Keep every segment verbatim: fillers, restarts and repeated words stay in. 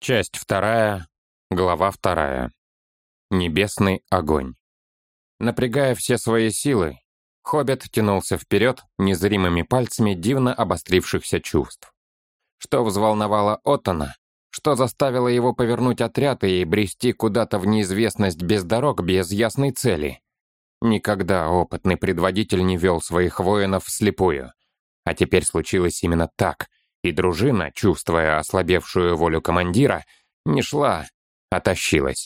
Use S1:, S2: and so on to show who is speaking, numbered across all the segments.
S1: Часть вторая, глава вторая. Небесный огонь. Напрягая все свои силы, Хоббит тянулся вперед незримыми пальцами дивно обострившихся чувств. Что взволновало Оттона, что заставило его повернуть отряд и брести куда-то в неизвестность без дорог, без ясной цели. Никогда опытный предводитель не вел своих воинов вслепую. А теперь случилось именно так, и дружина, чувствуя ослабевшую волю командира, не шла, а тащилась.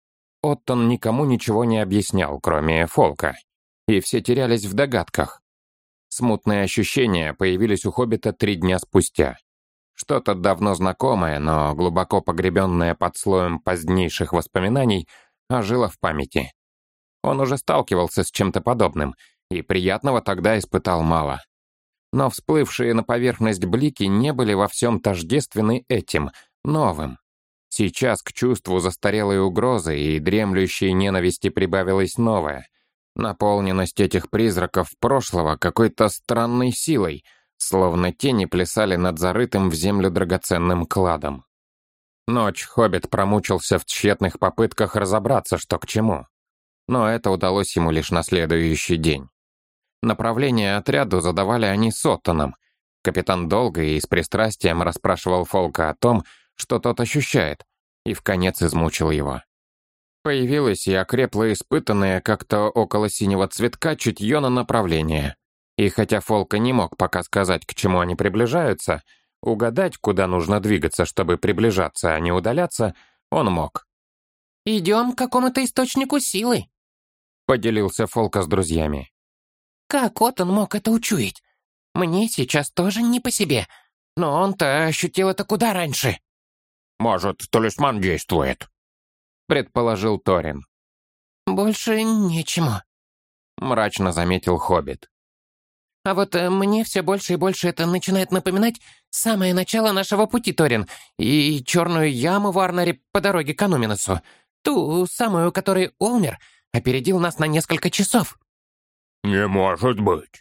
S1: Оттон никому ничего не объяснял, кроме Фолка, и все терялись в догадках. Смутные ощущения появились у Хоббита три дня спустя. Что-то давно знакомое, но глубоко погребенное под слоем позднейших воспоминаний, ожило в памяти. Он уже сталкивался с чем-то подобным, и приятного тогда испытал мало. Но всплывшие на поверхность блики не были во всем тождественны этим, новым. Сейчас к чувству застарелой угрозы и дремлющей ненависти прибавилось новое. Наполненность этих призраков прошлого какой-то странной силой, словно тени плясали над зарытым в землю драгоценным кладом. Ночь Хоббит промучился в тщетных попытках разобраться, что к чему. Но это удалось ему лишь на следующий день. Направление отряду задавали они с Оттоном. Капитан долго и с пристрастием расспрашивал Фолка о том, что тот ощущает, и вконец измучил его. Появилось и окрепло испытанное как-то около синего цветка чутье на направление. И хотя Фолка не мог пока сказать, к чему они приближаются, угадать, куда нужно двигаться, чтобы приближаться, а не удаляться, он мог.
S2: «Идем к какому-то источнику силы», — поделился Фолка с друзьями. «Как Оттон мог это учуять? Мне сейчас тоже не по себе, но он-то ощутил это куда раньше».
S3: «Может, талисман действует», — предположил Торин.
S2: «Больше нечему», — мрачно заметил Хоббит. «А вот э, мне все больше и больше это начинает напоминать самое начало нашего пути, Торин, и черную яму в Арноре по дороге к Ануминусу, ту самую, которой Олмер опередил нас на несколько часов».
S3: «Не может быть»,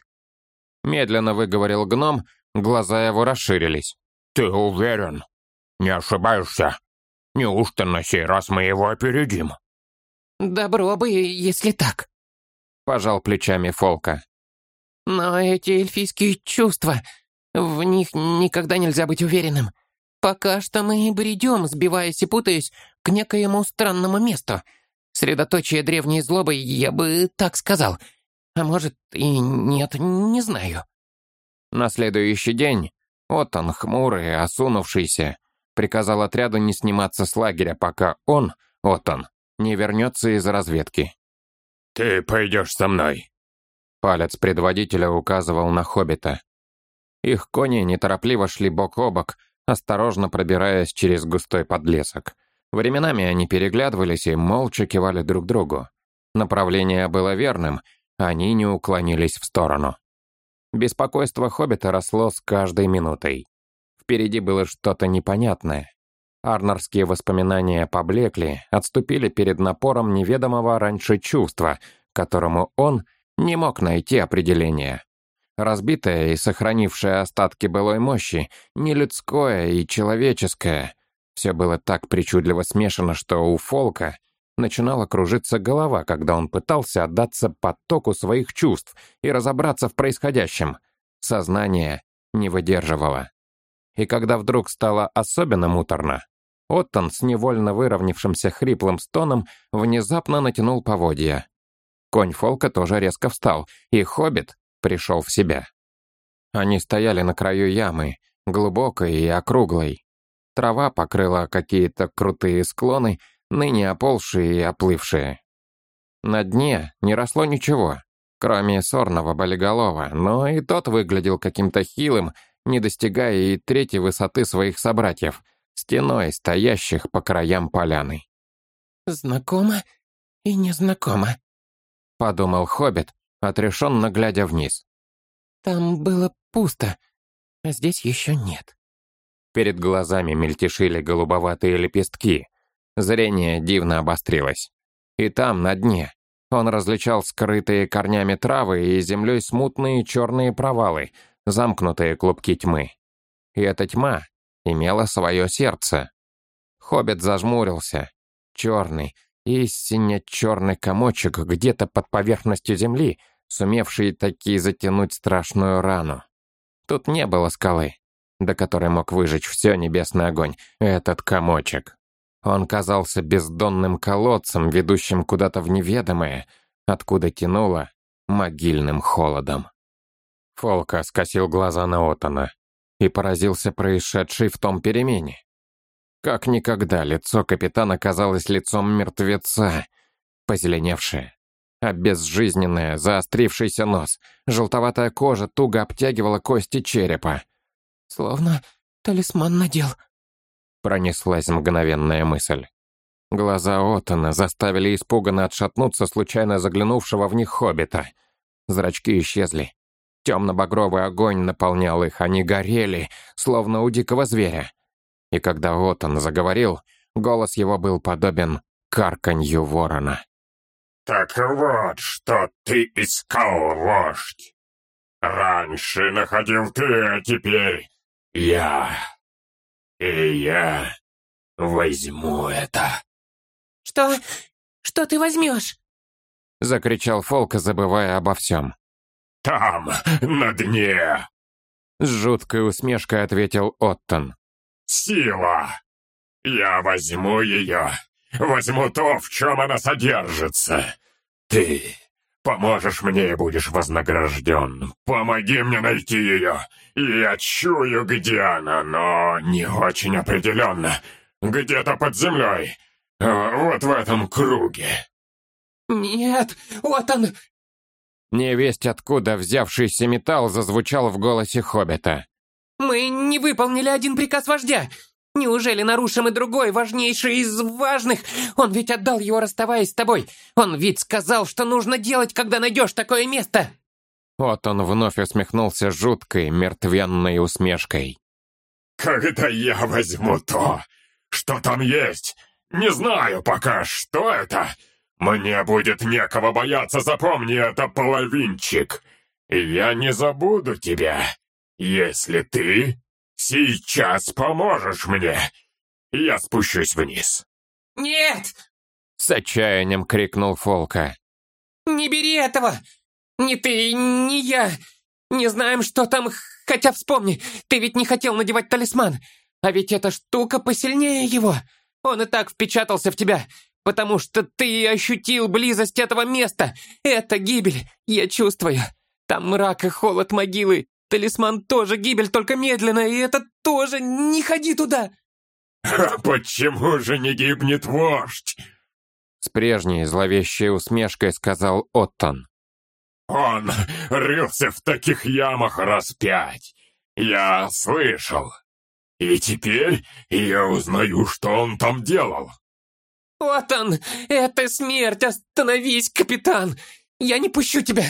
S1: — медленно выговорил гном, глаза его расширились.
S3: «Ты уверен? Не ошибаешься? Неужто на сей раз мы его опередим?»
S2: «Добро бы, если так»,
S1: — пожал плечами Фолка.
S2: «Но эти эльфийские чувства, в них никогда нельзя быть уверенным. Пока что мы бредем, сбиваясь и путаясь, к некоему странному месту. Средоточие древней злобы, я бы так сказал. А может и нет, не знаю».
S1: На следующий день Оттон, хмурый, осунувшийся, приказал отряду не сниматься с лагеря, пока он, Оттон, не вернется из разведки.
S3: «Ты пойдешь со мной»,
S1: — палец предводителя указывал на Хоббита. Их кони неторопливо шли бок о бок, осторожно пробираясь через густой подлесок. Временами они переглядывались и молча кивали друг другу. Направление было верным, они не уклонились в сторону. Беспокойство Хоббита росло с каждой минутой. Впереди было что-то непонятное. Арнорские воспоминания поблекли, отступили перед напором неведомого раньше чувства, которому он не мог найти определения. Разбитое и сохранившее остатки былой мощи, нелюдское и человеческое, все было так причудливо смешано, что у Фолка начинала кружиться голова, когда он пытался отдаться потоку своих чувств и разобраться в происходящем. Сознание не выдерживало. И когда вдруг стало особенно муторно, Оттон с невольно выровнявшимся хриплым стоном внезапно натянул поводья. Конь Фолка тоже резко встал, и Хоббит пришел в себя. Они стояли на краю ямы, глубокой и округлой. Трава покрыла какие-то крутые склоны, ныне оползшие и оплывшие. На дне не росло ничего, кроме сорного болиголова, но и тот выглядел каким-то хилым, не достигая и трети высоты своих собратьев, стеной стоящих по краям поляны.
S2: «Знакомо и незнакомо», — подумал Хоббит, отрешенно глядя вниз. «Там было пусто, а здесь еще нет».
S1: Перед глазами мельтешили голубоватые лепестки. Зрение дивно обострилось. И там, на дне, он различал скрытые корнями травы и землей смутные черные провалы, замкнутые клубки тьмы. И эта тьма имела свое сердце. Хоббит зажмурился. Черный, истинно черный комочек где-то под поверхностью земли, сумевший таки затянуть страшную рану. Тут не было скалы, до которой мог выжечь все небесный огонь, этот комочек. Он казался бездонным колодцем, ведущим куда-то в неведомое, откуда тянуло могильным холодом. Фолка скосил глаза на Оттона и поразился происшедшей в том перемене. Как никогда лицо капитана казалось лицом мертвеца, позеленевшее, обезжизненное, заострившийся нос, желтоватая кожа туго обтягивала кости черепа.
S2: «Словно талисман надел», —
S1: пронеслась мгновенная мысль. Глаза Оттона заставили испуганно отшатнуться случайно заглянувшего в них хоббита. Зрачки исчезли. Темно-багровый огонь наполнял их, они горели, словно у дикого зверя. И когда Оттон заговорил, голос его был подобен карканью ворона.
S3: «Так вот, что ты искал, вождь. Раньше находил ты, а теперь я. И я возьму это».
S2: «Что? Что ты возьмешь?»
S1: — закричал Фолка, забывая обо всем.
S3: «Там, на дне!»
S1: — с жуткой усмешкой ответил Оттон.
S3: «Сила! Я возьму ее, возьму то, в чем она содержится. Ты поможешь мне и будешь вознагражден. Помоги мне найти ее. Я чую, где она, но не очень определенно. Где-то под землей, вот в этом круге».
S2: «Нет, вот он!»
S1: Невесть откуда взявшийся металл зазвучал в голосе хоббита.
S2: «Мы не выполнили один приказ вождя. Неужели нарушим и другой, важнейший из важных? Он ведь отдал его, расставаясь с тобой. Он ведь сказал, что нужно делать, когда найдешь такое место».
S1: Вот он вновь усмехнулся жуткой, мертвенной усмешкой.
S3: «Когда я возьму то, что там есть, не знаю пока, что это, мне будет некого бояться, запомни это, половинчик. И я не забуду тебя, если ты сейчас поможешь мне. Я спущусь вниз».
S2: «Нет!»
S1: — с отчаянием крикнул Фолка.
S2: «Не бери этого! Ни ты, ни я не знаем, что там, хотя вспомни, ты ведь не хотел надевать талисман, а ведь эта штука посильнее его. Он и так впечатался в тебя, потому что ты ощутил близость этого места. Это гибель, я чувствую. Там мрак и холод могилы. Талисман тоже гибель, только медленно, и это тоже не ходи туда!»
S3: «А почему же не гибнет вождь?»
S1: С прежней зловещей усмешкой сказал Оттон.
S3: «Он рылся в таких ямах раз пять. Я слышал. И теперь я узнаю, что он там делал».
S2: «Вот он! Это смерть! Остановись, капитан! Я не пущу тебя!»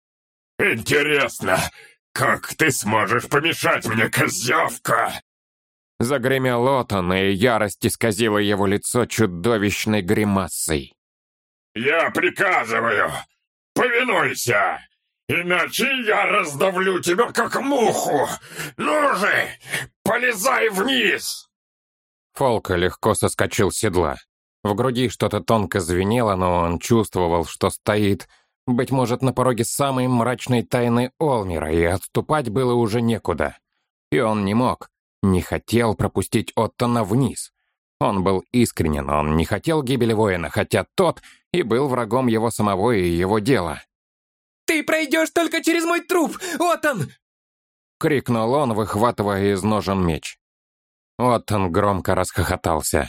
S3: «Интересно, как ты сможешь помешать мне, козявка?»
S1: Загремел Оттон, и ярость исказила его лицо чудовищной гримасой.
S3: «Я приказываю, повинуйся, иначе я раздавлю тебя, как муху! Ну же, полезай вниз!»
S1: Фолка легко соскочил с седла. В груди что-то тонко звенело, но он чувствовал, что стоит, быть может, на пороге самой мрачной тайны Олмера, и отступать было уже некуда. И он не мог, не хотел пропустить Оттона вниз. Он был искренен, он не хотел гибели воина, хотя тот и был врагом его самого и его дела.
S2: «Ты пройдешь только через мой труп, Оттон!»
S1: — крикнул он, выхватывая из ножен меч. Оттон громко расхохотался.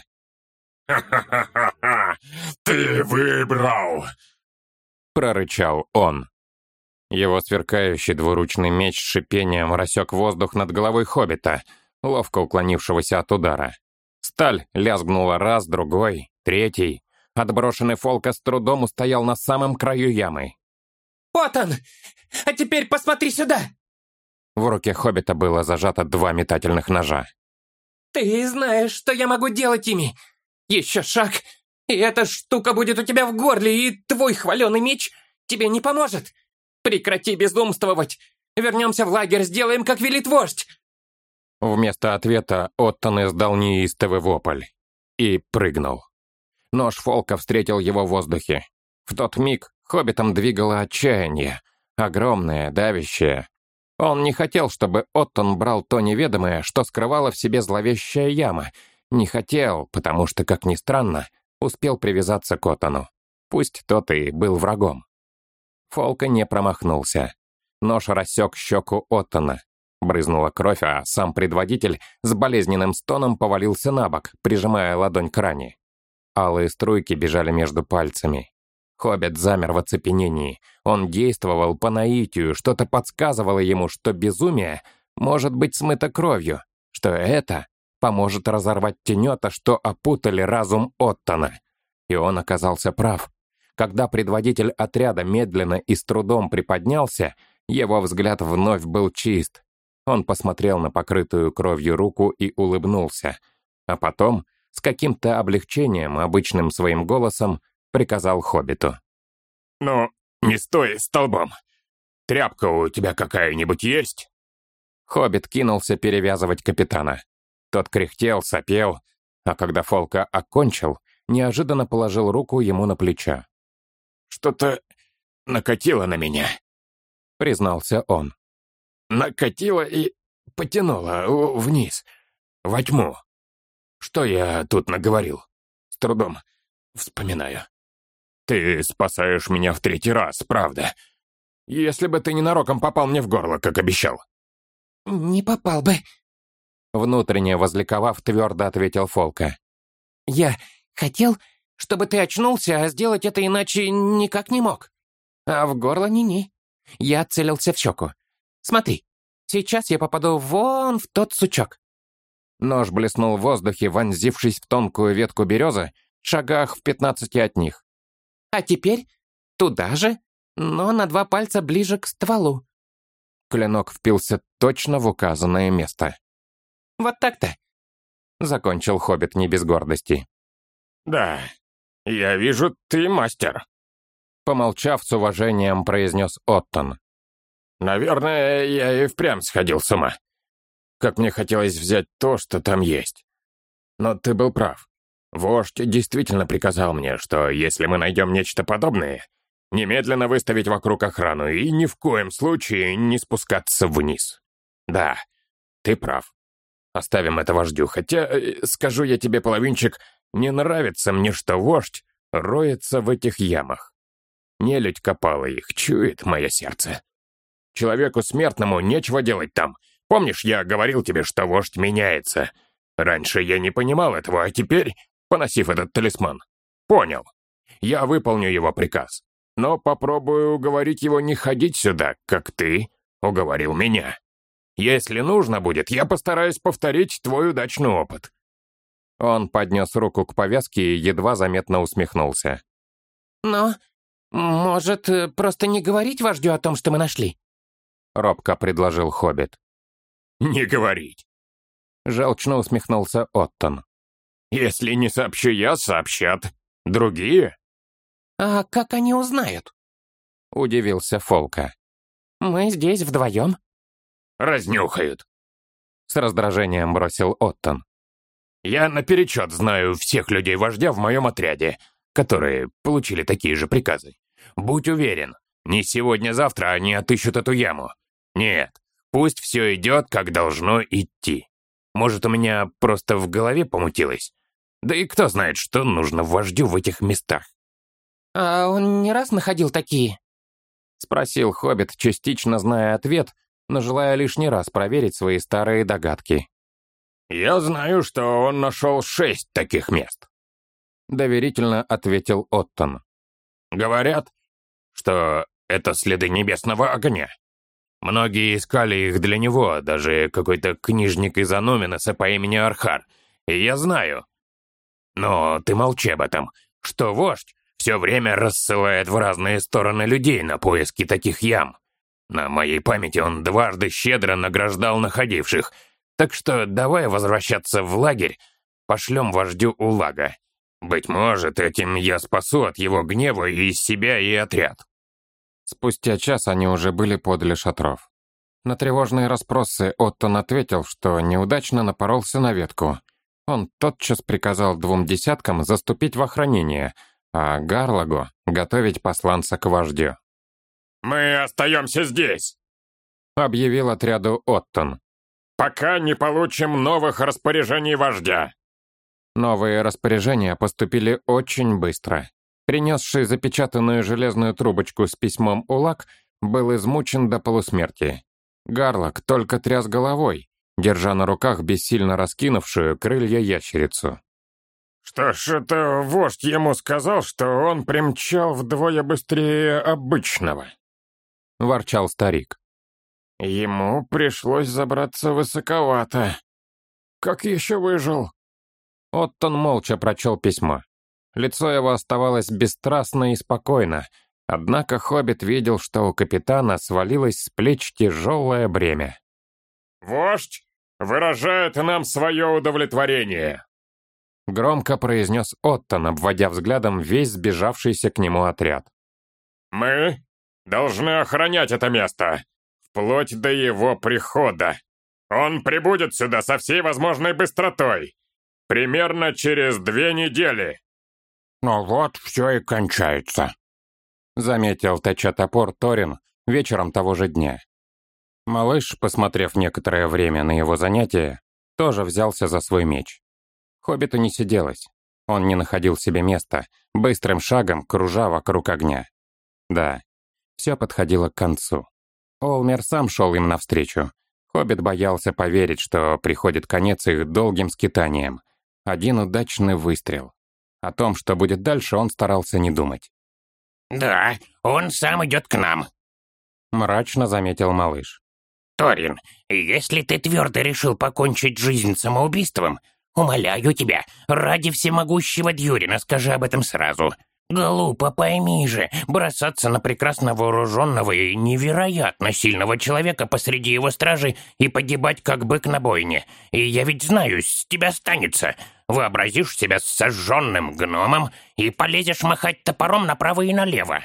S3: «Ха-ха-ха-ха! Ты выбрал!»
S1: — прорычал он. Его сверкающий двуручный меч с шипением рассек воздух над головой хоббита, ловко уклонившегося от удара. Сталь лязгнула раз, другой, третий. Отброшенный Фолка с трудом устоял на самом краю ямы.
S2: «Вот он! А теперь посмотри сюда!»
S1: В руке хоббита было зажато два метательных ножа.
S2: «Ты знаешь, что я могу делать ими! Еще шаг, и эта штука будет у тебя в горле, и твой хваленый меч тебе не поможет! Прекрати безумствовать! Вернемся в лагерь, сделаем, как велит вождь!»
S1: Вместо ответа Оттон издал неистовый вопль. и прыгнул. Нож Фолка встретил его в воздухе. В тот миг хоббитом двигало отчаяние, огромное, давящее. Он не хотел, чтобы Оттон брал то неведомое, что скрывала в себе зловещая яма. Не хотел, потому что, как ни странно, успел привязаться к Оттону. Пусть тот и был врагом. Фолка не промахнулся. Нож рассек щеку Оттона. Брызнула кровь, а сам предводитель с болезненным стоном повалился на бок, прижимая ладонь к ране. Алые струйки бежали между пальцами. Хоббит замер в оцепенении. Он действовал по наитию, что-то подсказывало ему, что безумие может быть смыто кровью, что это поможет разорвать тенета, что опутали разум Оттона. И он оказался прав. Когда предводитель отряда медленно и с трудом приподнялся, его взгляд вновь был чист. Он посмотрел на покрытую кровью руку и улыбнулся, а потом, с каким-то облегчением, обычным своим голосом, приказал хоббиту.
S3: «Ну, не стой столбом. Тряпка у тебя какая-нибудь есть?»
S1: Хоббит кинулся перевязывать капитана. Тот кряхтел, сопел, а когда Фолка окончил, неожиданно положил руку ему на плечо.
S3: «Что-то накатило на меня», — признался он. «Накатило и потянуло вниз, во тьму. Что я тут наговорил? С трудом вспоминаю. Ты спасаешь меня в третий раз, правда? Если бы ты ненароком попал мне в горло, как обещал».
S2: «Не попал бы», —
S1: внутренне возликовав, твердо ответил Фолка.
S2: «Я хотел, чтобы ты очнулся, а сделать это иначе никак не мог. А в горло ни-ни. Я целился в щеку. Смотри, сейчас я попаду вон в тот сучок».
S1: Нож блеснул в воздухе, вонзившись в тонкую ветку березы, шагах в пятнадцати от них.
S2: «А теперь туда же, но на два пальца ближе к стволу».
S1: Клинок впился точно в указанное место.
S2: «Вот так-то»,
S1: — закончил хоббит не без гордости.
S3: «Да, я вижу, ты мастер»,
S1: — помолчав, с уважением произнес Оттон.
S3: «Наверное, я и впрямь сходил с ума. Как мне хотелось взять то, что там есть. Но ты был прав. Вождь действительно приказал мне, что если мы найдем нечто подобное, немедленно выставить вокруг охрану и ни в коем случае не спускаться вниз. Да, ты прав. Оставим это вождю, хотя, скажу я тебе, половинчик, не нравится мне, что вождь роется в этих ямах. Нелюдь копала их, чует мое сердце. Человеку смертному нечего делать там. Помнишь, я говорил тебе, что вождь меняется? Раньше я не понимал этого, а теперь, поносив этот талисман, понял. Я выполню его приказ, но попробую уговорить его не ходить сюда, как ты уговорил меня. Если нужно будет, я постараюсь повторить твой удачный опыт».
S1: Он поднес руку к повязке и едва заметно усмехнулся.
S2: «Но, может, просто не говорить вождю о том, что мы нашли?»
S1: — робко предложил хоббит.
S3: «Не говорить»,
S1: — желчно усмехнулся Оттон.
S3: «Если не сообщу я, сообщат другие».
S2: «А как они узнают?»
S1: — удивился Фолка.
S2: «Мы здесь вдвоем».
S3: «Разнюхают»,
S1: — с раздражением бросил Оттон.
S3: «Я наперечет знаю всех людей вождя в моем отряде, которые получили такие же приказы. Будь уверен, не сегодня-завтра они отыщут эту яму. Нет, пусть все идет, как должно идти. Может, у меня просто в голове помутилось? Да и кто знает, что нужно вождю в этих местах».
S2: «А он не раз находил такие?»
S1: — спросил хоббит, частично зная ответ, но желая лишний раз проверить свои старые догадки.
S3: «Я знаю, что он нашел шесть таких мест»,
S1: — доверительно ответил Оттон.
S3: «Говорят, что это следы небесного огня. Многие искали их для него, даже какой-то книжник из Ануминоса по имени Архар. И я знаю. Но ты молчи об этом, что вождь все время рассылает в разные стороны людей на поиски таких ям. На моей памяти он дважды щедро награждал находивших, так что давай возвращаться в лагерь, пошлем вождю Улага. Быть может, этим я спасу от его гнева и себя, и отряд».
S1: Спустя час они уже были подле шатров. На тревожные расспросы Оттон ответил, что неудачно напоролся на ветку, Он тотчас приказал двум десяткам заступить в охранение, а Гарлагу готовить посланца к вождю.
S3: «Мы остаемся здесь»,
S1: — объявил отряду Оттон.
S3: «пока не получим новых распоряжений вождя».
S1: Новые распоряжения поступили очень быстро. Принесший запечатанную железную трубочку с письмом Улак был измучен до полусмерти. Гарлаг только тряс головой, держа на руках бессильно раскинувшую крылья ящерицу.
S3: «Что ж, это вождь ему сказал, что он примчал вдвое быстрее обычного»,
S1: — ворчал старик.
S3: «Ему пришлось забраться высоковато. Как еще выжил?»
S1: Оттон молча прочел письмо. Лицо его оставалось бесстрастно и спокойно, однако хоббит видел, что у капитана свалилось с плеч тяжелое бремя.
S3: «Вождь выражает нам свое удовлетворение»,
S1: — громко произнес Оттон, обводя взглядом весь сбежавшийся к нему отряд.
S3: «Мы должны охранять это место, вплоть до его прихода. Он прибудет сюда со всей возможной быстротой, примерно через две недели».
S1: «Ну вот, все и кончается», — заметил, точа топор, Торин вечером того же дня. Малыш, посмотрев некоторое время на его занятие, тоже взялся за свой меч. Хоббиту не сиделось. Он не находил себе места, быстрым шагом кружа вокруг огня. Да, все подходило к концу. Олмер сам шел им навстречу. Хоббит боялся поверить, что приходит конец их долгим скитаниям. Один удачный выстрел. О том, что будет дальше, он старался не думать.
S2: «Да, он сам идет к нам»,
S1: — мрачно заметил малыш.
S2: «Торин, если ты твердо решил покончить жизнь самоубийством, умоляю тебя, ради всемогущего Дьюрина скажи об этом сразу. Глупо, пойми же, бросаться на прекрасно вооруженного и невероятно сильного человека посреди его стражи и погибать, как бык на бойне. И я ведь знаю, с тебя станется. Вообразишь себя сожженным гномом и полезешь махать топором направо и налево».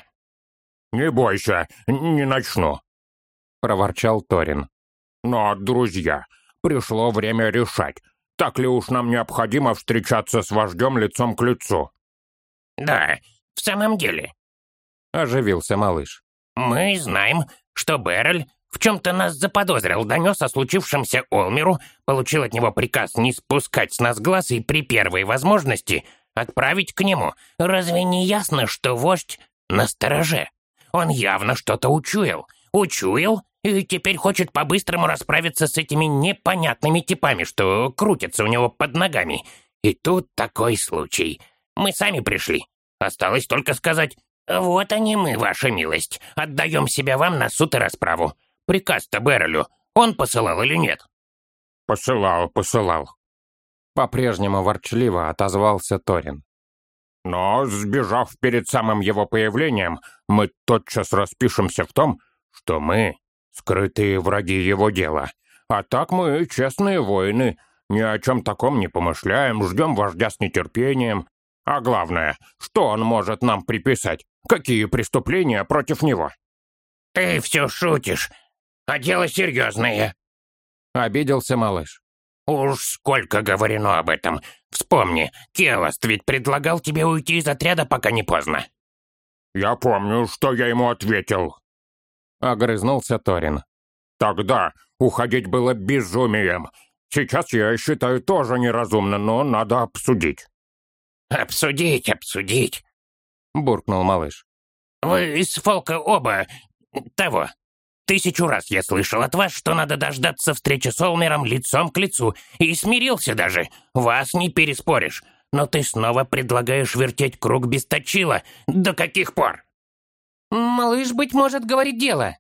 S3: «Не бойся, не начну»,
S1: — проворчал Торин.
S3: «Но, друзья, пришло время решать, так ли уж нам необходимо встречаться с вождем лицом к лицу».
S2: «Да, в самом деле»,
S1: — оживился малыш.
S2: «Мы знаем, что Беррель в чем-то нас заподозрил, донес о случившемся Олмеру, получил от него приказ не спускать с нас глаз и при первой возможности отправить к нему. Разве не ясно, что вождь настороже? Он явно что-то учуял. Учуял и теперь хочет по-быстрому расправиться с этими непонятными типами, что крутятся у него под ногами. И тут такой случай. Мы сами пришли. Осталось только сказать: вот они мы, ваша милость. Отдаем себя вам на суд и расправу. Приказ-то Беррелю он посылал или нет?»
S3: «Посылал, посылал»,
S1: — по-прежнему ворчливо отозвался Торин.
S3: «Но, сбежав перед самым его появлением, мы тотчас распишемся в том, что мы скрытые враги его дела. А так мы честные воины, ни о чем таком не помышляем, ждем вождя с нетерпением. А главное, что он может нам приписать? Какие преступления против него?»
S2: «Ты все шутишь, а дело серьезное»,
S1: — обиделся малыш.
S2: «Уж сколько говорено об этом. Вспомни, Келост ведь предлагал тебе уйти из отряда, пока не поздно».
S3: «Я помню, что я ему ответил»,
S1: — огрызнулся Торин.
S3: «Тогда уходить было безумием. Сейчас я считаю тоже неразумно, но надо обсудить».
S2: «Обсудить, обсудить»,
S1: — буркнул малыш.
S2: «Вы из Фолка оба того. Тысячу раз я слышал от вас, что надо дождаться встречи с Олмером лицом к лицу, и смирился даже. Вас не переспоришь. Но ты снова предлагаешь вертеть круг без точила. До каких пор?»
S4: «Малыш, быть может, говорит дело»,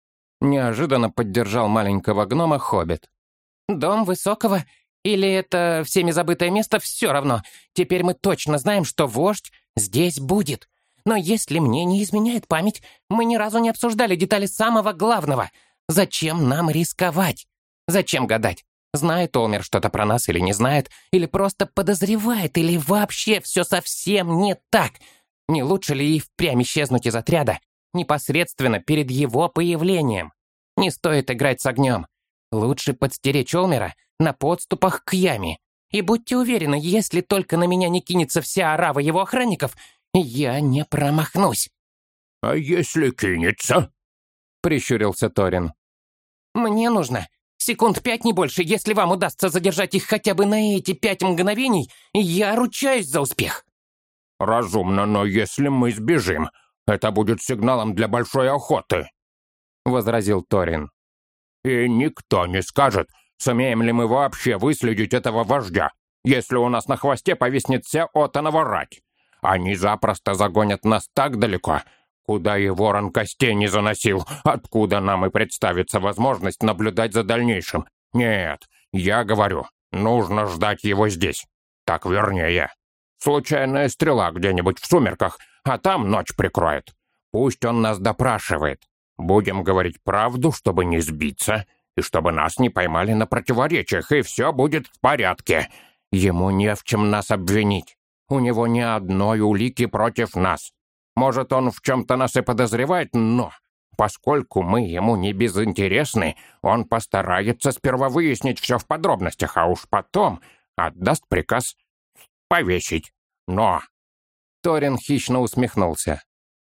S1: — неожиданно поддержал маленького гнома хоббит.
S4: «Дом Высокого или это всеми забытое место, все равно. Теперь мы точно знаем, что вождь здесь будет. Но если мне не изменяет память, мы ни разу не обсуждали детали самого главного. Зачем нам рисковать? Зачем гадать? Знает Олмер что-то про нас или не знает, или просто подозревает, или вообще все совсем не так? Не лучше ли и впрямь исчезнуть из отряда, непосредственно перед его появлением? Не стоит играть с огнем. Лучше подстеречь Олмера на подступах к яме И будьте уверены, если только на меня не кинется вся орава его охранников, я не промахнусь».
S3: «А если кинется?»
S1: — прищурился Торин.
S4: «Мне нужно секунд пять, не больше. Если вам удастся задержать их хотя бы на эти пять мгновений, я ручаюсь за успех».
S3: «Разумно, но если мы сбежим, это будет сигналом для большой охоты», — возразил Торин. «И никто не скажет, сумеем ли мы вообще выследить этого вождя, если у нас на хвосте повиснет вся Отанова рать. Они запросто загонят нас так далеко, куда и ворон костей не заносил, откуда нам и представится возможность наблюдать за дальнейшим. Нет, я говорю, нужно ждать его здесь. Так вернее. Случайная стрела где-нибудь в сумерках, а там ночь прикроет. Пусть он нас допрашивает. Будем говорить правду, чтобы не сбиться, и чтобы нас не поймали на противоречиях, и все будет в порядке. Ему не в чем нас обвинить. У него ни одной улики против нас. Может, он в чем-то нас и подозревает, но поскольку мы ему не безинтересны, он постарается сперва выяснить все в подробностях, а уж потом отдаст приказ повесить. Но...»
S1: Торин хищно усмехнулся.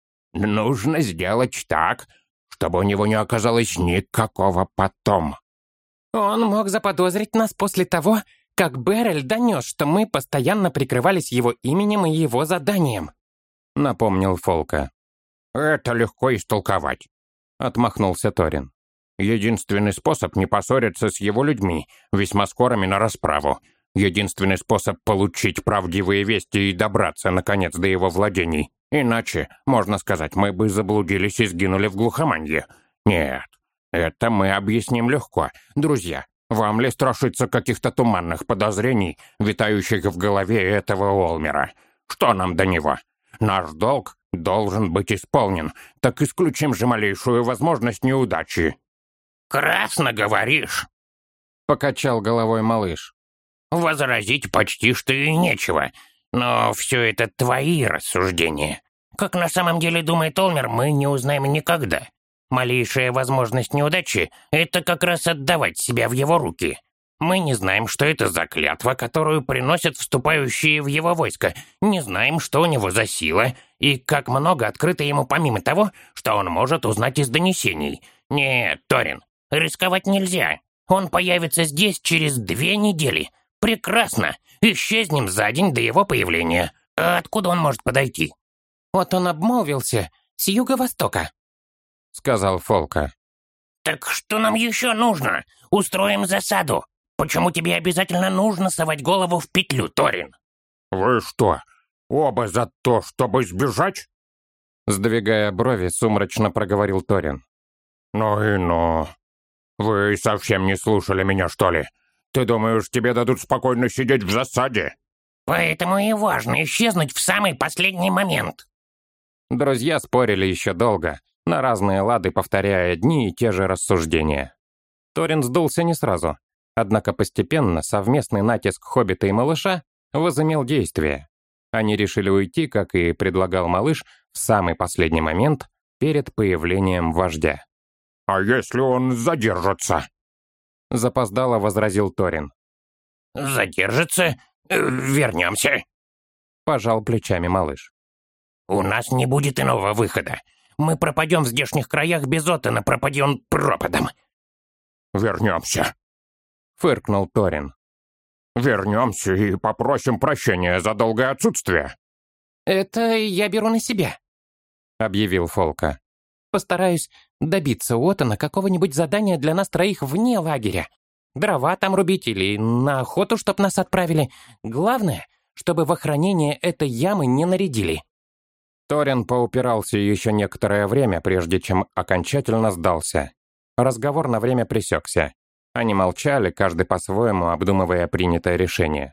S3: «Нужно сделать так, чтобы у него не оказалось никакого потом».
S4: «Он мог заподозрить нас после того, как Берель донес, что мы постоянно прикрывались его именем и его заданием»,
S1: — напомнил Фолка.
S3: «Это легко истолковать»,
S1: — отмахнулся Торин.
S3: «Единственный способ не поссориться с его людьми, весьма скорыми на расправу. Единственный способ получить правдивые вести и добраться, наконец, до его владений. Иначе, можно сказать, мы бы заблудились и сгинули в глухоманье. Нет, это мы объясним легко. Друзья, вам ли страшиться каких-то туманных подозрений, витающих в голове этого Олмера? Что нам до него? Наш долг должен быть исполнен, так исключим же малейшую возможность неудачи».
S2: «Красно говоришь»,
S1: — покачал головой малыш.
S2: «Возразить почти что и нечего, но все это твои рассуждения. Как на самом деле думает Олмер, мы не узнаем никогда. Малейшая возможность неудачи — это как раз отдавать себя в его руки. Мы не знаем, что это за клятва, которую приносят вступающие в его войско, не знаем, что у него за сила, и как много открыто ему помимо того, что он может узнать из донесений. Нет, Торин, рисковать нельзя. Он появится здесь через две недели. Прекрасно. Исчезнем за день до его появления. А откуда он может подойти?»
S4: «Вот он обмолвился с юго-востока»,
S1: — сказал Фолка.
S2: «Так что нам еще нужно? Устроим засаду. Почему тебе обязательно нужно совать голову в петлю, Торин?»
S3: «Вы что, оба за то, чтобы сбежать?»
S1: Сдвигая брови, сумрачно проговорил Торин.
S3: «Ну и ну. Вы совсем не слушали меня, что ли? Ты думаешь, тебе дадут спокойно сидеть в засаде?»
S2: «Поэтому и важно исчезнуть в самый последний момент».
S1: Друзья спорили еще долго, на разные лады повторяя одни и те же рассуждения. Торин сдулся не сразу, однако постепенно совместный натиск хоббита и малыша возымел действие. Они решили уйти, как и предлагал малыш, в самый последний момент перед появлением вождя.
S3: «А если он задержится?»
S1: — запоздало возразил Торин.
S2: «Задержится? Вернемся»,
S1: — пожал плечами малыш.
S2: «У нас не будет иного выхода. Мы пропадем в здешних краях без Отана, пропади он пропадом».
S3: «Вернемся»,
S1: — фыркнул Торин.
S3: «Вернемся и попросим прощения за долгое отсутствие».
S4: «Это я беру на себя»,
S1: — объявил Фолка.
S4: «Постараюсь добиться у Отана какого-нибудь задания для нас троих вне лагеря. Дрова там рубить или на охоту, чтоб нас отправили. Главное, чтобы в охранение этой ямы не нарядили».
S1: Торин поупирался еще некоторое время, прежде чем окончательно сдался. Разговор на время пресекся. Они молчали, каждый по-своему обдумывая принятое решение.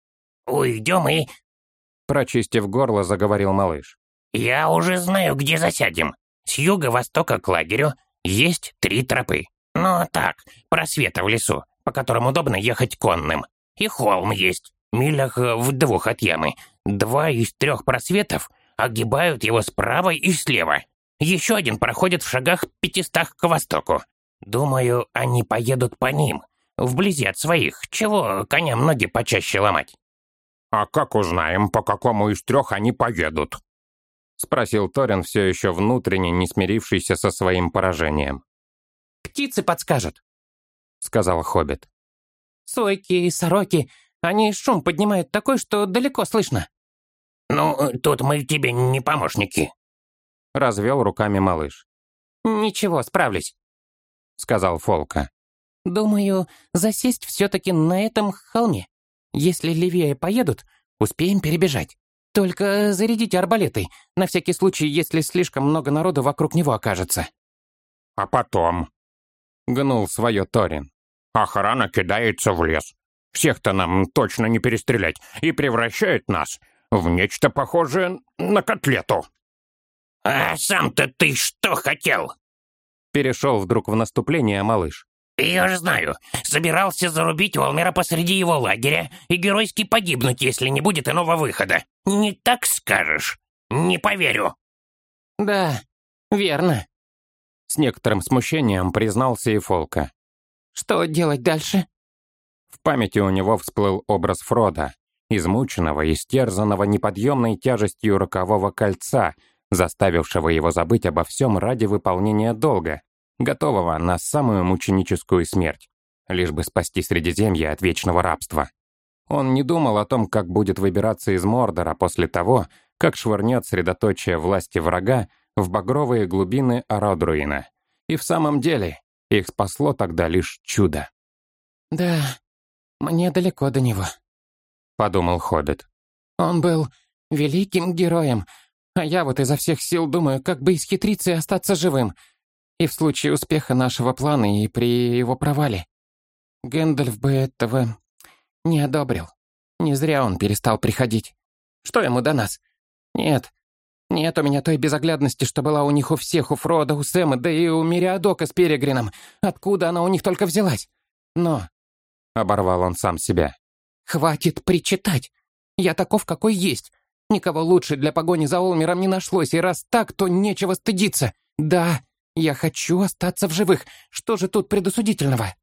S2: «Уйдем и...»
S1: Прочистив горло, заговорил малыш.
S2: «Я уже знаю, где засядем. С юго-востока к лагерю есть три тропы. Ну так, просвета в лесу, по которым удобно ехать конным. И холм есть, милях в двух от ямы. Два из трех просветов огибают его справа и слева. Еще один проходит в шагах пятистах к востоку. Думаю, они поедут по ним. вблизи от своих. Чего коням ноги почаще ломать?»
S1: «А как узнаем, по какому из трех они поедут?» — спросил Торин, все еще внутренне не смирившийся со своим поражением.
S4: «Птицы подскажут», — сказал Хоббит. «Сойки и сороки, они шум поднимают такой, что далеко слышно».
S2: «Ну, тут мы тебе не помощники»,
S1: — развел руками малыш.
S4: «Ничего, справлюсь», — сказал Фолка. «Думаю, засесть все-таки на этом холме. Если левее поедут, успеем перебежать. Только зарядите арбалеты, на всякий случай, если слишком много народу вокруг него окажется».
S1: «А потом?» — гнул свое Торин. «Охрана кидается в лес. Всех-то нам точно не перестрелять и превращает нас в нечто похожее на котлету».
S2: «А сам-то ты что хотел?»
S1: Перешел вдруг в наступление малыш.
S2: «Я же знаю. Собирался зарубить Олмера посреди его лагеря и геройски погибнуть, если не будет иного выхода. Не так скажешь? Не поверю».
S4: «Да, верно»,
S1: — с некоторым смущением признался и Фолка.
S4: «Что делать дальше?»
S1: В памяти у него всплыл образ Фрода, измученного, истерзанного неподъемной тяжестью рокового кольца, заставившего его забыть обо всем ради выполнения долга, готового на самую мученическую смерть, лишь бы спасти Средиземье от вечного рабства. Он не думал о том, как будет выбираться из Мордора после того, как швырнет средоточие власти врага в багровые глубины Арадруина. И в самом деле их спасло тогда лишь чудо.
S4: «Да, мне далеко до него», — подумал Хоббит. «Он был великим героем, а я вот изо всех сил думаю, как бы исхитриться и остаться живым. И в случае успеха нашего плана, и при его провале. Гэндальф бы этого не одобрил. Не зря он перестал приходить. Что ему до нас? Нет, нет у меня той безоглядности, что была у них у всех, у Фрода, у Сэма, да и у Мириадока с Перегрином. Откуда она у них только взялась? Но...» — оборвал он сам себя. «Хватит причитать. Я таков, какой есть. Никого лучше для погони за Олмером не нашлось, и раз так, то нечего стыдиться. Да, я хочу остаться в живых. Что же тут предосудительного?»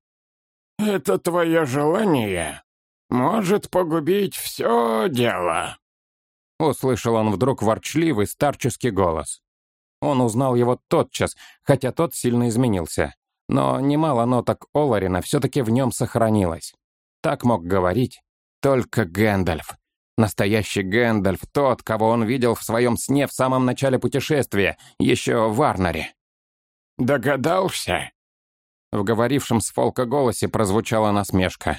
S3: «Это твое желание может погубить все дело»,
S1: — услышал он вдруг ворчливый старческий голос. Он узнал его тотчас, хотя тот сильно изменился. Но немало ноток Оларина все-таки в нем сохранилось. Так мог говорить только Гэндальф. Настоящий Гэндальф, тот, кого он видел в своем сне в самом начале путешествия, еще в Арноре.
S3: «Догадался?»
S1: В говорившем с Фолка голосе прозвучала насмешка.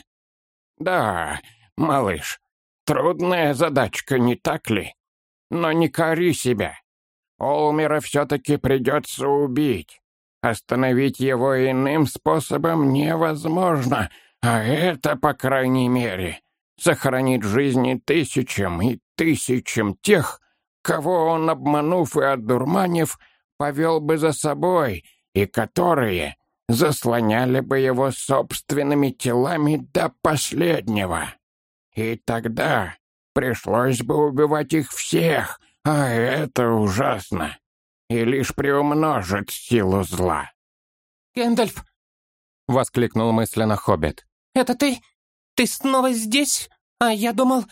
S3: «Да, малыш, трудная задачка, не так ли? Но не кори себя. Олмера все-таки придется убить. Остановить его иным способом невозможно, а это, по крайней мере, сохранит жизни тысячам и тысячам тех, кого он, обманув и одурманив, повел бы за собой, и которые заслоняли бы его собственными телами до последнего. И тогда пришлось бы убивать их всех, а это ужасно, и лишь приумножит силу зла».
S4: «Гэндальф!»
S1: — воскликнул мысленно Хоббит.
S4: «Это ты? Ты снова здесь? А я думал...»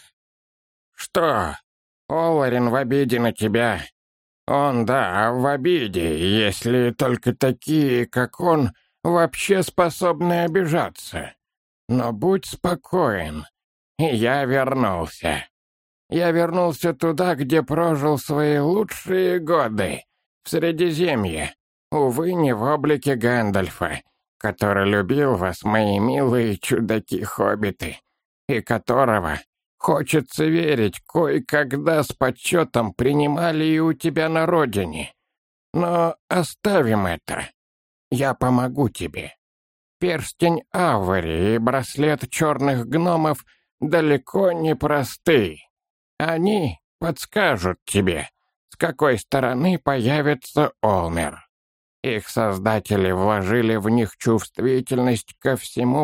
S3: «Что? Оларин в обиде на тебя. Он, да, в обиде, если только такие, как он, вообще способны обижаться. Но будь спокоен, я вернулся. Я вернулся туда, где прожил свои лучшие годы, в Средиземье. Увы, не в облике Гэндальфа, который любил вас, мои милые чудаки-хоббиты, и которого, хочется верить, кое-когда с почетом принимали и у тебя на родине. Но оставим это. Я помогу тебе. Перстень Авари и браслет черных гномов далеко не просты. Они подскажут тебе, с какой стороны появится Олмер. Их создатели вложили в них чувствительность ко всему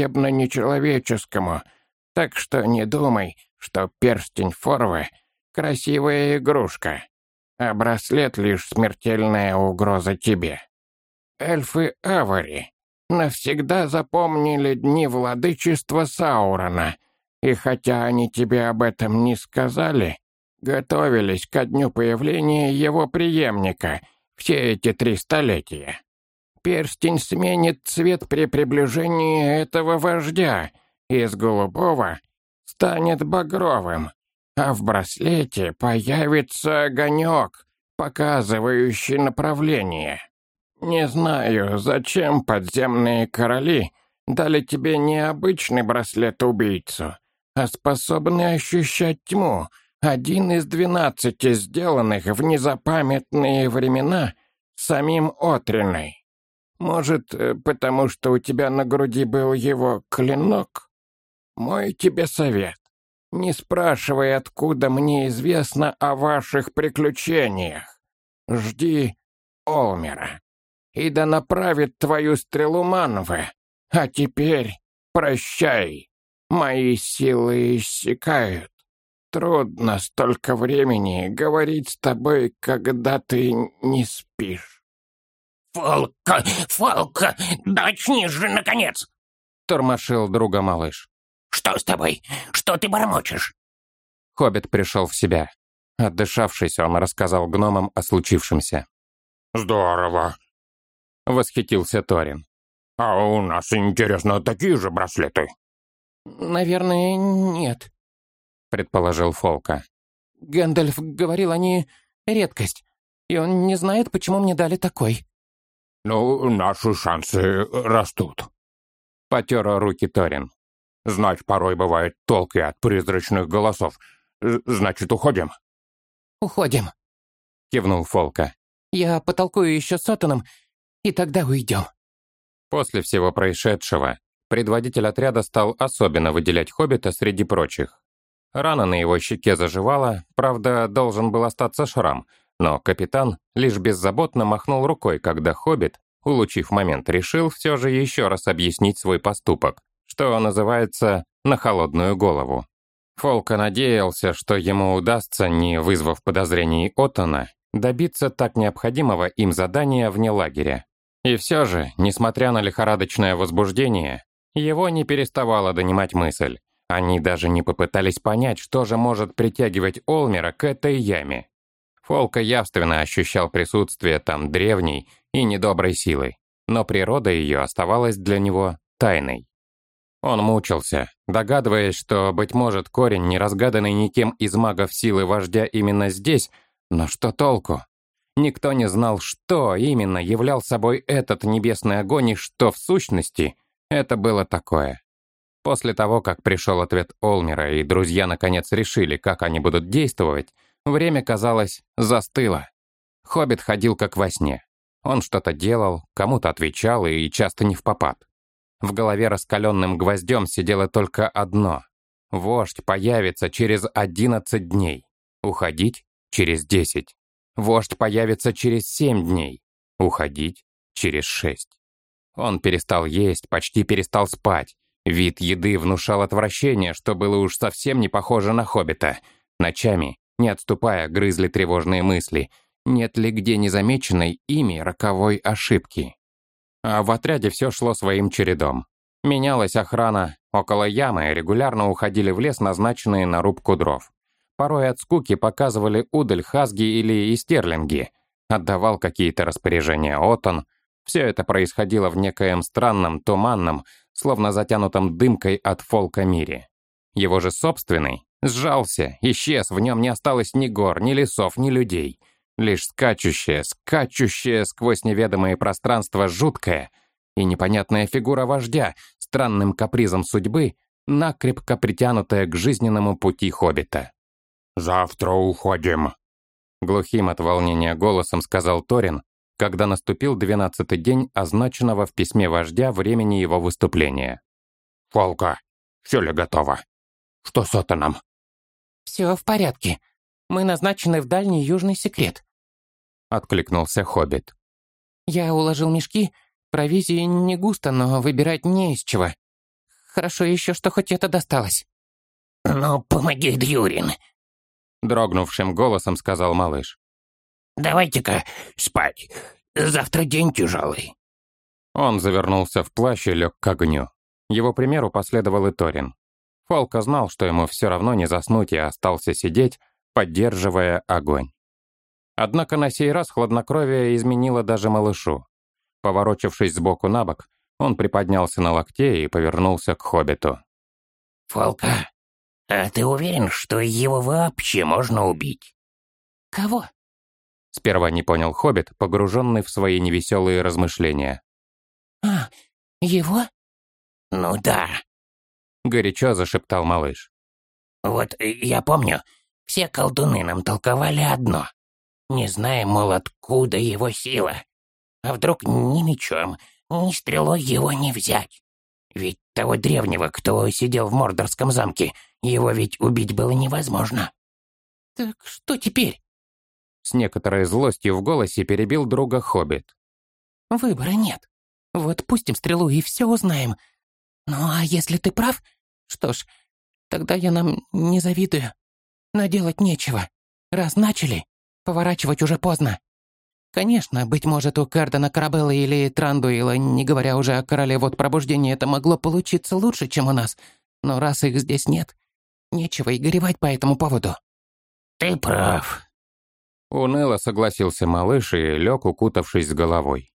S3: враждебно-нечеловеческому, так что не думай, что перстень Форвы — красивая игрушка, а браслет — лишь смертельная угроза тебе. Эльфы Авари
S5: навсегда запомнили дни владычества Саурона, и хотя они тебе об этом не сказали, готовились ко дню появления его преемника все эти три столетия. Перстень сменит цвет при приближении этого вождя, из голубого станет багровым, а в браслете появится огонек, показывающий направление. Не знаю, зачем подземные короли дали тебе не обычный браслет-убийцу, а способный ощущать тьму, один из двенадцати сделанных в незапамятные времена самим Отриной. Может, потому что у тебя на груди был его клинок? Мой тебе совет. Не спрашивай, откуда мне известно о ваших приключениях. Жди Олмера. И да направит твою стрелу Манве. А теперь прощай. Мои силы иссякают. Трудно столько времени говорить с тобой, когда ты не спишь.
S2: «Фолка, Фолка, да очнись же, наконец!» — тормошил друга малыш. «Что с тобой? Что ты бормочешь?»
S1: Хоббит пришел в себя. Отдышавшись, он рассказал гномам о случившемся.
S3: «Здорово!»
S1: — восхитился Торин.
S3: «А у нас, интересно, такие же браслеты?»
S4: «Наверное, нет», — предположил Фолка. «Гэндальф говорил, они редкость, и он не знает, почему мне дали такой».
S3: «Ну, наши шансы растут»,
S1: — потер руки Торин.
S3: «Знать порой бывает толк и от призрачных голосов. Значит, уходим?»
S4: «Уходим»,
S1: — кивнул Фолка.
S4: «Я потолкую еще с Отоном, и тогда уйдем».
S1: После всего происшедшего предводитель отряда стал особенно выделять хоббита среди прочих. Рана на его щеке заживала, правда, должен был остаться шрам, но капитан лишь беззаботно махнул рукой, когда хоббит, улучив момент, решил все же еще раз объяснить свой поступок, что называется «на холодную голову». Фолка надеялся, что ему удастся, не вызвав подозрений Оттона, добиться так необходимого им задания вне лагеря. И все же, несмотря на лихорадочное возбуждение, его не переставала донимать мысль. Они даже не попытались понять, что же может притягивать Олмера к этой яме. Фолка явственно ощущал присутствие там древней и недоброй силы, но природа ее оставалась для него тайной. Он мучился, догадываясь, что, быть может, корень, не разгаданный никем из магов силы вождя именно здесь, но что толку? Никто не знал, что именно являл собой этот небесный огонь и что, в сущности, это было такое. После того, как пришел ответ Олмера и друзья наконец решили, как они будут действовать, время, казалось, застыло. Хоббит ходил как во сне. Он что-то делал, кому-то отвечал и часто не впопад. В голове раскаленным гвоздем сидело только одно. Вождь появится через одиннадцать дней. Уходить через десять. Вождь появится через семь дней. Уходить через шесть. Он перестал есть, почти перестал спать. Вид еды внушал отвращение, что было уж совсем не похоже на хоббита. Ночами, не отступая, грызли тревожные мысли. Нет ли где незамеченной ими роковой ошибки? А в отряде все шло своим чередом. Менялась охрана. Около ямы регулярно уходили в лес назначенные на рубку дров. Порой от скуки показывали удаль Хазги или истерлинги. Отдавал какие-то распоряжения Оттон. Все это происходило в некоем странном, туманном, словно затянутом дымкой от Фолка мире. Его же собственный сжался, исчез, в нем не осталось ни гор, ни лесов, ни людей. Лишь скачущая, скачущая сквозь неведомые пространства жуткая и непонятная фигура вождя, странным капризом судьбы, накрепко притянутая к жизненному пути хоббита.
S3: «Завтра уходим»,
S1: — глухим от волнения голосом сказал Торин, когда наступил двенадцатый день означенного в письме вождя времени его выступления.
S3: «Фолка, все ли готово? Что с Оттоном?»
S4: «Все в порядке. Мы назначены в дальний южный секрет», — откликнулся хоббит. «Я уложил мешки, провизии не густо, но выбирать не из чего. Хорошо еще, что хоть это досталось».
S2: «Ну, помоги, Дьюрин»,
S1: — дрогнувшим голосом сказал малыш.
S2: «Давайте-ка спать. Завтра день тяжелый».
S1: Он завернулся в плащ и лег к огню. Его примеру последовал и Торин. Фолка знал, что ему все равно не заснуть, и остался сидеть, поддерживая огонь. Однако на сей раз хладнокровие изменило даже малышу. Поворочившись сбоку на бок, он приподнялся на локте и повернулся к хоббиту.
S2: «Фолка, а ты уверен, что его вообще можно убить?»
S4: «Кого?»
S1: Сперва не понял хоббит, погруженный в свои невеселые размышления.
S4: «А, его?»
S2: «Ну да».
S1: Горячо зашептал малыш.
S2: «Вот я помню, все колдуны нам толковали одно. Не знаем, мол, откуда его сила. А вдруг ни мечом, ни стрелой его не взять? Ведь того древнего, кто сидел в Мордорском замке, его ведь убить было невозможно».
S4: «Так что теперь?»
S1: С некоторой злостью в голосе перебил друга хоббит.
S4: «Выбора нет. Вот пустим стрелу и все узнаем. Ну а если ты прав, что ж, тогда я нам не завидую. Но делать нечего. Раз начали, поворачивать уже поздно. Конечно, быть может, у Кардена Карабелла или Трандуила, не говоря уже о Короле вот пробуждения, это могло получиться лучше, чем у нас. Но раз их здесь нет, нечего и горевать по этому поводу».
S2: «Ты прав».
S1: Уныло согласился малыш и лег, укутавшись с головой.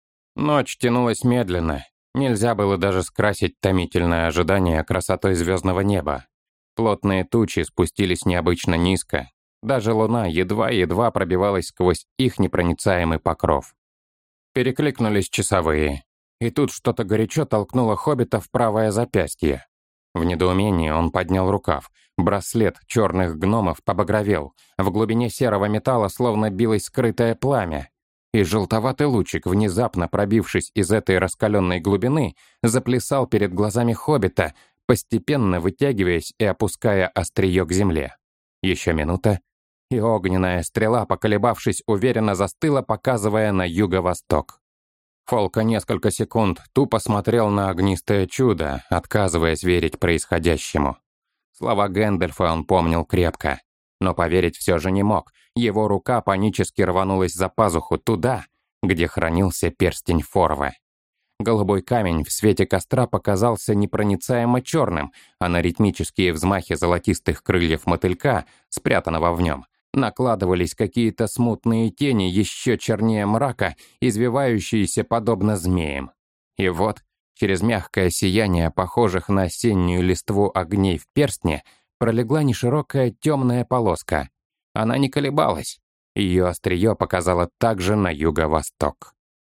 S1: Ночь тянулась медленно. Нельзя было даже скрасить томительное ожидание красотой звездного неба. Плотные тучи спустились необычно низко. Даже луна едва-едва пробивалась сквозь их непроницаемый покров. Перекликнулись часовые. И тут что-то горячо толкнуло хоббита в правое запястье. В недоумении он поднял рукав. Браслет черных гномов побагровел. В глубине серого металла словно билось скрытое пламя. И желтоватый лучик, внезапно пробившись из этой раскаленной глубины, заплясал перед глазами хоббита, постепенно вытягиваясь и опуская острие к земле. Еще минута, и огненная стрела, поколебавшись, уверенно застыла, показывая на юго-восток. Фолка несколько секунд тупо смотрел на огнистое чудо, отказываясь верить происходящему. Слова Гэндальфа он помнил крепко, но поверить все же не мог. Его рука панически рванулась за пазуху туда, где хранился перстень Форвы. Голубой камень в свете костра показался непроницаемо черным, а на ритмические взмахи золотистых крыльев мотылька, спрятанного в нем, накладывались какие-то смутные тени еще чернее мрака, извивающиеся подобно змеям. И вот, через мягкое сияние, похожих на осеннюю листву огней в перстне, пролегла неширокая темная полоска. Она не колебалась. Ее острие показало также на юго-восток.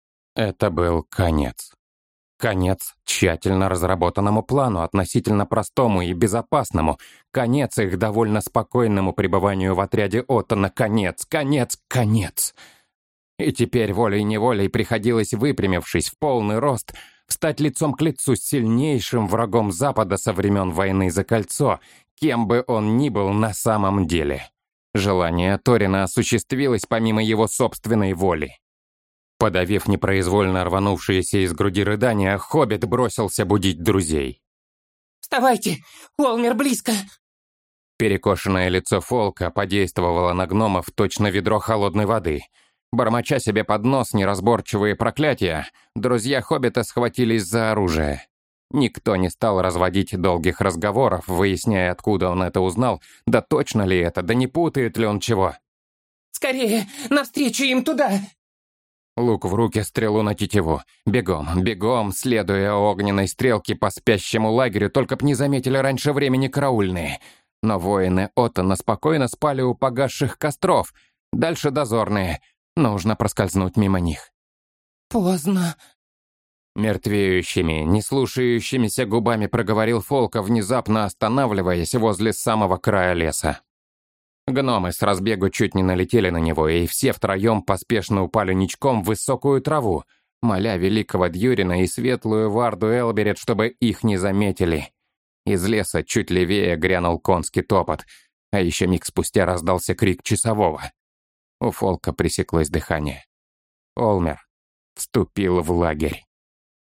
S1: Это был конец. Конец тщательно разработанному плану, относительно простому и безопасному. Конец их довольно спокойному пребыванию в отряде Оттона. Конец, конец, конец. И теперь волей-неволей приходилось, выпрямившись в полный рост, встать лицом к лицу с сильнейшим врагом Запада со времен войны за кольцо, кем бы он ни был на самом деле. Желание Торина осуществилось помимо его собственной воли. Подавив непроизвольно рванувшиеся из груди рыдания, хоббит бросился будить друзей.
S4: «Вставайте! Уолмер близко!»
S1: Перекошенное лицо Фолка подействовало на гномов точно ведро холодной воды. Бормоча себе под нос неразборчивые проклятия, друзья хоббита схватились за оружие. Никто не стал разводить долгих разговоров, выясняя, откуда он это узнал, да точно ли это, да не путает ли он чего.
S4: «Скорее, навстречу им туда!»
S1: Лук в руки, стрелу на тетиву. Бегом, бегом, следуя огненной стрелке по спящему лагерю, только б не заметили раньше времени караульные. Но воины Оттона спокойно спали у погасших костров. Дальше дозорные. Нужно проскользнуть мимо них.
S4: «Поздно»,
S1: мертвеющими, не слушающимися губами проговорил Фолка, внезапно останавливаясь возле самого края леса. Гномы с разбегу чуть не налетели на него, и все втроем поспешно упали ничком в высокую траву, моля великого Дьюрина и светлую Варду Элберет, чтобы их не заметили. Из леса чуть левее грянул конский топот, а еще миг спустя раздался крик часового. У Фолка пресеклось дыхание. Олмер вступил в лагерь.